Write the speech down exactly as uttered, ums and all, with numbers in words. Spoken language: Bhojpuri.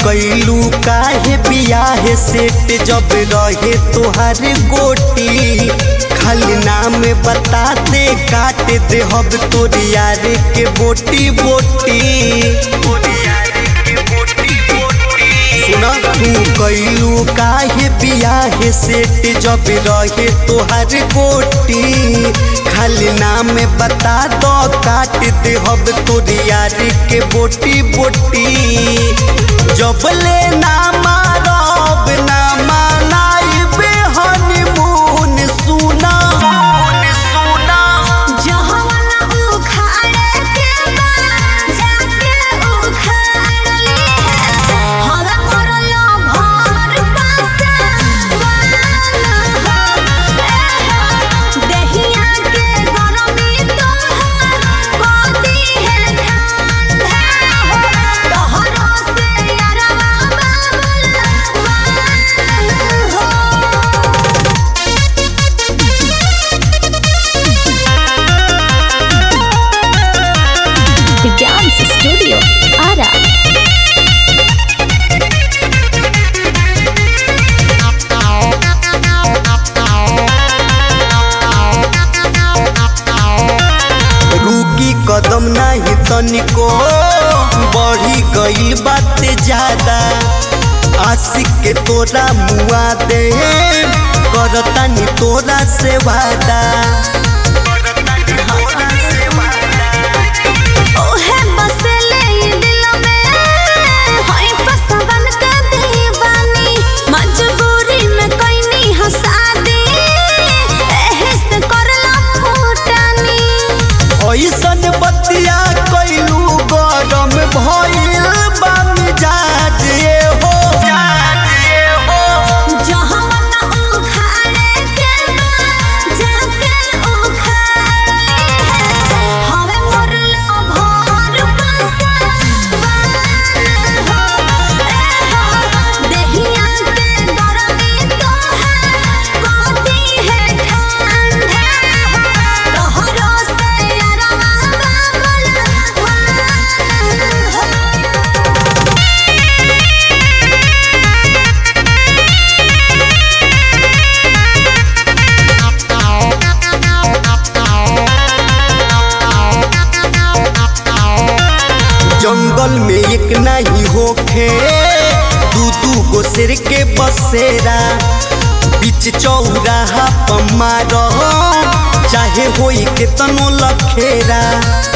कैलू काहे बियाह सेट जब रहे तोहर गोटी खाली नाम बता दे काट दे हब तोर यार के बोटी बोटी सुना तू कैलू काहे बियाह सेट जब रहे तोहर गोटी खाली नाम बता दो काट दे हब तोर यार के बोटी बोटी जब ले ना मारब ना मनाइब हनीमून सुना सुना जहवाला उखाड़े के बा जाके उखाड़ ले हवा करलो भर पासा वाला हो देहिया के गरमी तोहर गोदी है ठंडा हो तोहरो से यारवा बाबुल वाला हो The Dance Studio, Ara. रुकी कदम नहीं तनिको बढ़ी गई बात ज्यादा आशिक के तोरा मुआ दे करतानी तोरा से वादा ओहे बसले दिल में होई पसवन के दीवानी मजबूरी में कोई नहीं हंसा दे एहे से करला फूटानी ऐसन बतिया कैलू गरम भइल बा मिजाज ये हो जहवाला उखाड़े के बा जाके उखाड़ ले हवे मोरलो भर पासा वाला हो देहिया के गरमी तोहर गोदी है ठंडा हो तोहरो से यारवा बाबुल वाला हो जंगल में एक नहीं होखे दू दू गो शेर के बसेरा बीच चौराहा पर मारो चाहे होई केतनो लखेरा।